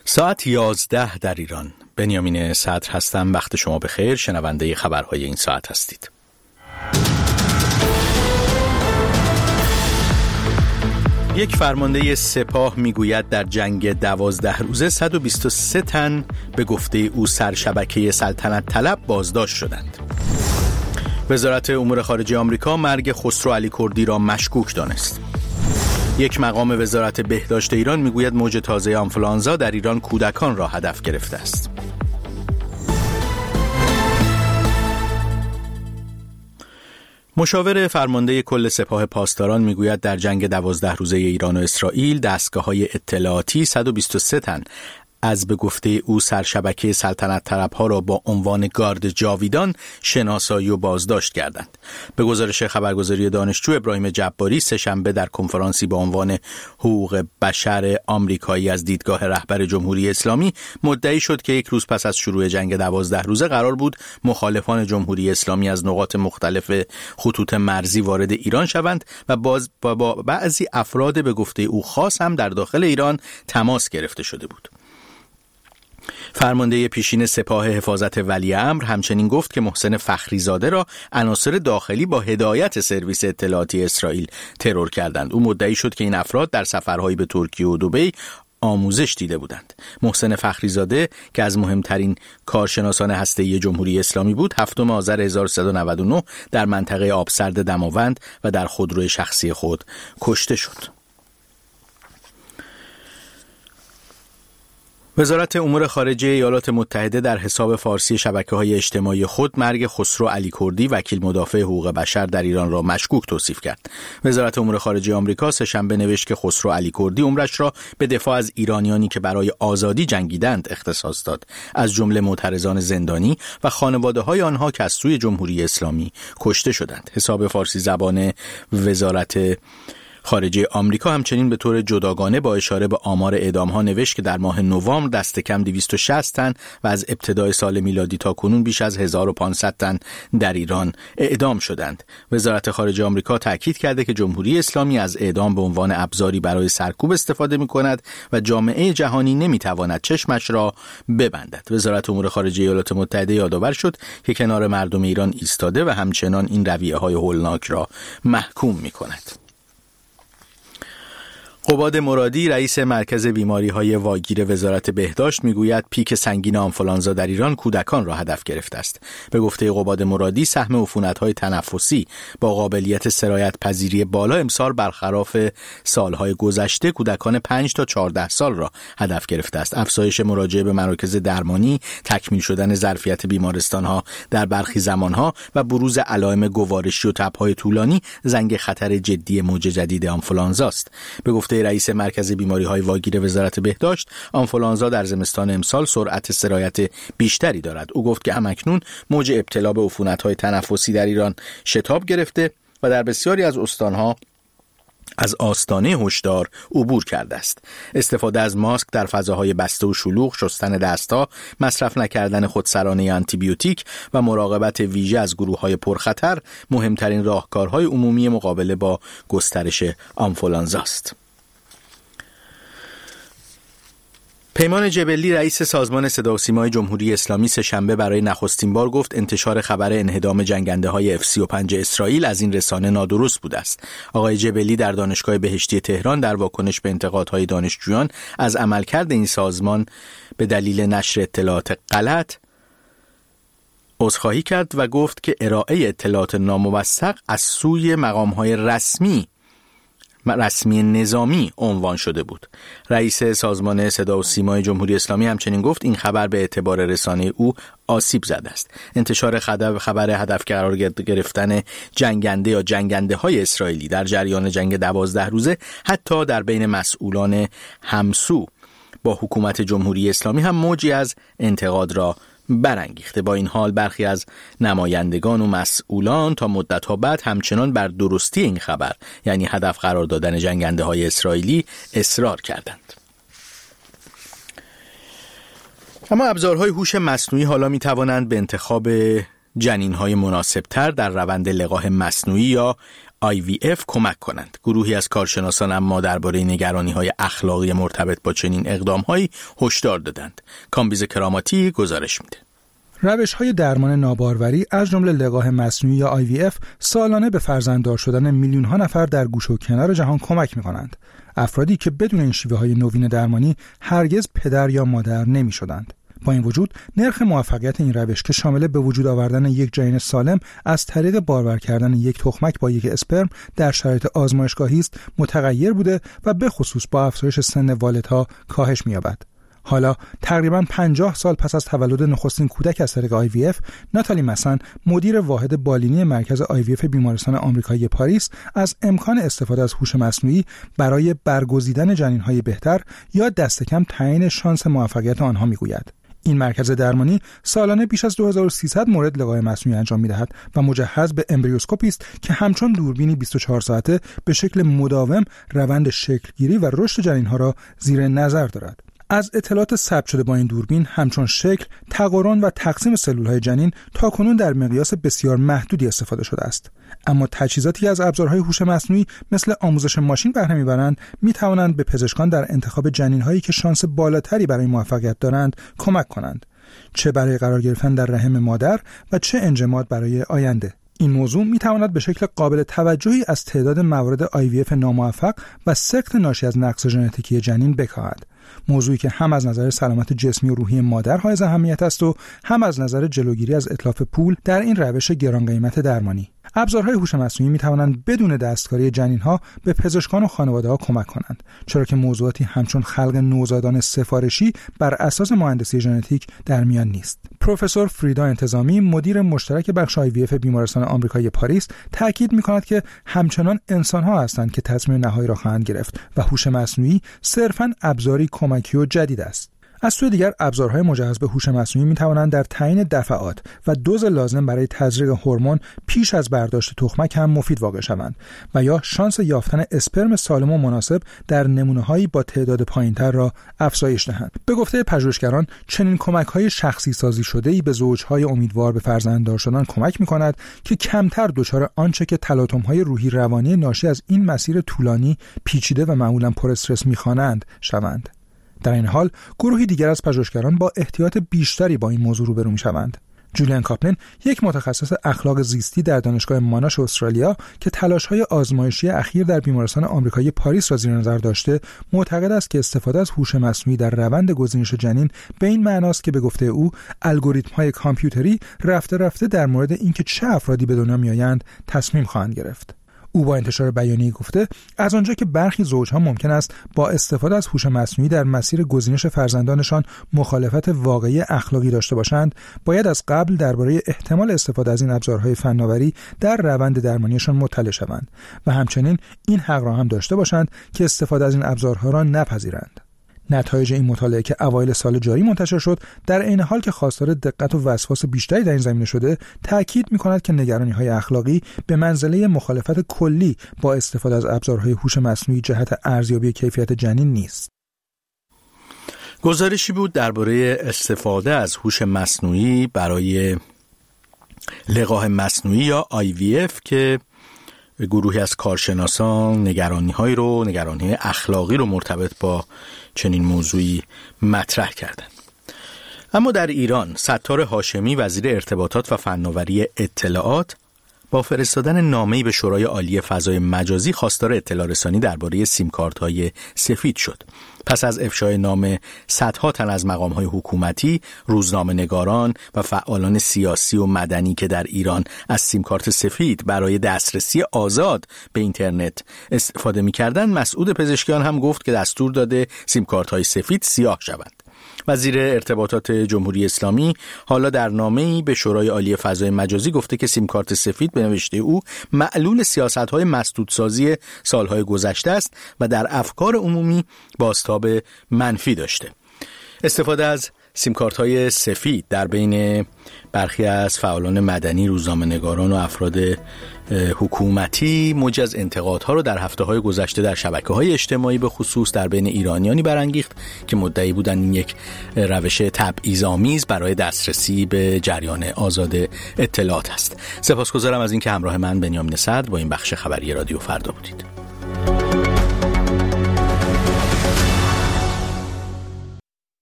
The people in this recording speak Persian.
ساعت 11 در ایران. بنیامین صدر هستم. وقت شما بخیر. شنونده خبرهای این ساعت هستید. یک فرمانده سپاه میگوید در جنگ 12 روزه 123 تن به گفته او سرشبکه سلطنت طلب بازداشت شدند. وزارت امور خارجه آمریکا مرگ خسرو علی کردی را مشکوک دانست. یک مقام وزارت بهداشت ایران میگوید موج تازه آنفولانزا در ایران کودکان را هدف گرفته است. مشاور فرمانده کل سپاه پاسداران میگوید در جنگ 12 روزه ایران و اسرائیل دستگاه‌های اطلاعاتی 123 تن از به گفته او سرشبکه سلطنت طلب‌ها را با عنوان گارد جاویدان شناسایی و بازداشت کردند. به گزارش خبرگزاری دانشجو، ابراهیم جباری سه‌شنبه در کنفرانسی با عنوان حقوق بشر آمریکایی از دیدگاه رهبر جمهوری اسلامی مدعی شد که یک روز پس از شروع جنگ 12 روزه قرار بود مخالفان جمهوری اسلامی از نقاط مختلف خطوط مرزی وارد ایران شوند و با بعضی افراد به گفته او خاص هم در داخل ایران تماس گرفته شده بود. فرمانده پیشین سپاه حفاظت ولیعمر همچنین گفت که محسن فخریزاده را عناصر داخلی با هدایت سرویس اطلاعاتی اسرائیل ترور کردند. او مدعی شد که این افراد در سفرهایی به ترکیه و دبی آموزش دیده بودند. محسن فخریزاده که از مهمترین کارشناسان هسته‌ای جمهوری اسلامی بود، 7 آذر 1399 در منطقه آبسرد دماوند و در خودروی شخصی خود کشته شد. وزارت امور خارجه ایالات متحده در حساب فارسی شبکه‌های اجتماعی خود مرگ خسرو علی کردی وکیل مدافع حقوق بشر در ایران را مشکوک توصیف کرد. وزارت امور خارجه آمریکا سه‌شنبه نوشت که خسرو علی کردی عمرش را به دفاع از ایرانیانی که برای آزادی جنگیدند اختصاص داد، از جمله معترضان زندانی و خانواده‌های آنها که از سوی جمهوری اسلامی کشته شدند. حساب فارسی زبان وزارت خارجه آمریکا همچنین به طور جداگانه با اشاره به آمار اعدام‌ها نوشت که در ماه نوامبر دست کم 260 تن و از ابتدای سال میلادی تا کنون بیش از 1500 تن در ایران اعدام شدند. وزارت خارجه آمریکا تاکید کرده که جمهوری اسلامی از اعدام به عنوان ابزاری برای سرکوب استفاده می‌کند و جامعه جهانی نمی‌تواند چشمش را ببندد. وزارت امور خارجه ایالات متحده یادآور شد که کنار مردم ایران ایستاده و همچنان این رویه‌های هولناک را محکوم می‌کند. قباد مرادی رئیس مرکز بیماری‌های واگیر وزارت بهداشت میگوید پیک سنگین آنفولانزا در ایران کودکان را هدف گرفته است. به گفته قباد مرادی سهم عفونت‌های تنفسی با قابلیت سرایت پذیری بالا امسال برخلاف سالهای گذشته کودکان 5 تا 14 سال را هدف گرفته است. افزایش مراجعه به مراکز درمانی، تکمیل شدن ظرفیت بیمارستان‌ها در برخی زمان‌ها و بروز علائم گوارشی و تب‌های طولانی زنگ خطر جدی موج جدید آنفولانزا است. به گفته رئیس مرکز بیماری‌های واگیر وزارت بهداشت، آنفولانزا در زمستان امسال سرعت سرایت بیشتری دارد. او گفت که همکنون موج ابتلا به عفونت‌های تنفسی در ایران شتاب گرفته و در بسیاری از استان‌ها از آستانه هشدار عبور کرده است. استفاده از ماسک در فضاهای بسته و شلوغ، شستن دست‌ها، مصرف نکردن خودسرانه آنتیبیوتیک و مراقبت ویژه از گروه‌های پرخطر مهمترین راهکارهای عمومی مقابله با گسترش آنفولانزا است. پیمان جبلی رئیس سازمان صدا و سیمای جمهوری اسلامی سه‌شنبه برای نخستین بار گفت انتشار خبر انهدام جنگنده‌های F-35 اسرائیل از این رسانه نادرست بوده است. آقای جبلی در دانشگاه بهشتی تهران در واکنش به انتقادهای دانشجویان از عملکرد این سازمان به دلیل نشر اطلاعات غلط عذرخواهی کرد و گفت که ارائه اطلاعات ناموثق از سوی مقام‌های رسمی نظامی عنوان شده بود. رئیس سازمان صدا و سیمای جمهوری اسلامی همچنین گفت این خبر به اعتبار رسانه او آسیب زده است. انتشار خبر هدف قرار گرفتن جنگنده یا جنگنده های اسرائیلی در جریان جنگ 12 روزه حتی در بین مسئولان همسو با حکومت جمهوری اسلامی هم موجی از انتقاد را برانگیخته. با این حال برخی از نمایندگان و مسئولان تا مدت‌ها بعد همچنان بر درستی این خبر، یعنی هدف قرار دادن جنگنده های اسرائیلی، اصرار کردند. اما ابزارهای هوش مصنوعی حالا می توانند به انتخاب جنین‌های مناسب‌تر در روند لقاح مصنوعی یا IVF کمک کنند. گروهی از کارشناسان اما درباره نگرانی‌های اخلاقی مرتبط با چنین اقدام‌هایی هشدار دادند. کامبیز کراماتی گزارش میده. روش‌های درمان ناباروری از جمله لقاح مصنوعی یا IVF سالانه به فرزنددار شدن میلیون‌ها نفر در گوشه و کنار جهان کمک می‌کنند. افرادی که بدون این شیوه‌های نوین درمانی هرگز پدر یا مادر نمی‌شدند. با این وجود نرخ موفقیت این روش که شامل به وجود آوردن یک جنین سالم از طریق بارور کردن یک تخمک با یک اسپرم در شرایط آزمایشگاهی است متغیر بوده و به خصوص با افزایش سن والدها کاهش می‌یابد. حالا تقریباً 50 سال پس از تولد نخستین کودک از طریق IVF، ناتالی مسن، مدیر واحد بالینی مرکز IVF بیمارستان آمریکایی پاریس، از امکان استفاده از هوش مصنوعی برای برگزیدن جنین‌های بهتر یا دست کم تعیین شانس موفقیت آنها میگوید. این مرکز درمانی سالانه بیش از 2300 مورد لقاح مصنوعی انجام می‌دهد و مجهز به امبریوسکوپی است که همچون دوربینی 24 ساعته به شکل مداوم روند شکلگیری و رشد جنین‌ها را زیر نظر دارد. از اطلاعات ثبت شده با این دوربین همچون شکل، تقارن و تقسیم سلول‌های جنین تاکنون در مقیاس بسیار محدودی استفاده شده است. اما تجهیزاتی از ابزارهای هوش مصنوعی مثل آموزش ماشین بهره می‌برند می‌توانند به پزشکان در انتخاب جنین‌هایی که شانس بالاتری برای موفقیت دارند کمک کنند، چه برای قرار گرفتن در رحم مادر و چه انجماد برای آینده. این موضوع می‌تواند به شکل قابل توجهی از تعداد موارد IVF ناموفق و سقط ناشی از نقص ژنتیکی جنین بکاهد. موضوعی که هم از نظر سلامت جسمی و روحی مادر حائز اهمیت است و هم از نظر جلوگیری از اتلاف پول در این روش گران قیمت درمانی. ابزارهای هوش مصنوعی می‌توانند بدون دستکاری جنین‌ها به پزشکان و خانواده‌ها کمک کنند، چرا که موضوعاتی همچون خلق نوزادان سفارشی بر اساس مهندسی ژنتیک در میان نیست. پروفسور فریدا انتظامی، مدیر مشترک بخش IVF بیمارستان آمریکایی پاریس، تاکید می‌کند که همچنان انسان‌ها هستند که تصمیم نهایی را خواهند گرفت و هوش مصنوعی صرفاً ابزاری کمکی و جدید است. از سوی دیگر ابزارهای مجهز به هوش مصنوعی می‌توانند در تعیین دفعات و دوز لازم برای تزریق هورمون پیش از برداشت تخمک هم مفید واقع شوند و یا شانس یافتن اسپرم سالم و مناسب در نمونه‌هایی با تعداد پایین‌تر را افزایش دهند. به گفته پژوهشگران، چنین کمک‌های شخصی سازی شده‌ای به زوج‌های امیدوار به فرزنددار شدن کمک می‌کند که کمتر دچار آنچه که تلاطم‌های روحی روانی ناشی از این مسیر طولانی، پیچیده و معمولاً پر استرس می‌خوانند شوند. در این حال گروهی دیگر از پژوهشگران با احتیاط بیشتری با این موضوع روبرو می‌شوند. جولیان کاپلن، یک متخصص اخلاق زیستی در دانشگاه ماناش استرالیا که تلاش‌های آزمایشی اخیر در بیمارستان آمریکایی پاریس را زیر نظر داشته، معتقد است که استفاده از هوش مصنوعی در روند گزینش جنین به این معناست که به گفته او الگوریتم‌های کامپیوتری رفته رفته در مورد اینکه چه افرادی به دنیا می‌آیند تصمیم خواهند گرفت. او با انتشار بیانیه‌ای گفته از آنجا که برخی زوجها ممکن است با استفاده از هوش مصنوعی در مسیر گزینش فرزندانشان مخالفت واقعی اخلاقی داشته باشند، باید از قبل درباره احتمال استفاده از این ابزارهای فناوری در روند درمانیشان مطلع شوند و همچنین این حق را هم داشته باشند که استفاده از این ابزارها را نپذیرند. نتایج این مطالعه که اوایل سال جاری منتشر شد، در عین حال که خواستار دقت و وسواس بیشتری در این زمینه شده، تاکید می‌کند که نگرانی‌های اخلاقی به منزله مخالفت کلی با استفاده از ابزارهای هوش مصنوعی جهت ارزیابی کیفیت جنین نیست. گزارشی بود درباره استفاده از هوش مصنوعی برای لقاح مصنوعی یا IVF که گروهی از کارشناسان نگرانی اخلاقی رو مرتبط با چنین موضوعی مطرح کردند. اما در ایران ستار هاشمی، وزیر ارتباطات و فناوری اطلاعات، با فرستادن نامه‌ای به شورای عالی فضای مجازی خواستار اطلاع رسانی درباره سیم کارت‌های سفید شد. پس از افشای نامه، صدها تن از مقام‌های حکومتی، روزنامه‌نگاران و فعالان سیاسی و مدنی که در ایران از سیم کارت سفید برای دسترسی آزاد به اینترنت استفاده می‌کردند، مسعود پزشکیان هم گفت که دستور داده سیم کارت‌های سفید سیاه شوند. وزیر ارتباطات جمهوری اسلامی حالا در نامه‌ای به شورای عالی فضای مجازی گفته که سیم کارت سفید به نوشته او معلول سیاست‌های مسدودسازی سالهای گذشته است و در افکار عمومی بازتاب منفی داشته. استفاده از سیمکارت‌های سفید در بین برخی از فعالان مدنی، روزنامه‌نگاران و افراد حکومتی موج از انتقادها رو در هفته‌های گذشته در شبکه‌های اجتماعی به خصوص در بین ایرانیانی برانگیخت که مدعی بودند این یک روش تبعیض‌آمیز برای دسترسی به جریان آزاد اطلاعات است. سپاسگزارم از اینکه همراه من بنیامین صدر با این بخش خبری رادیو فردا بودید.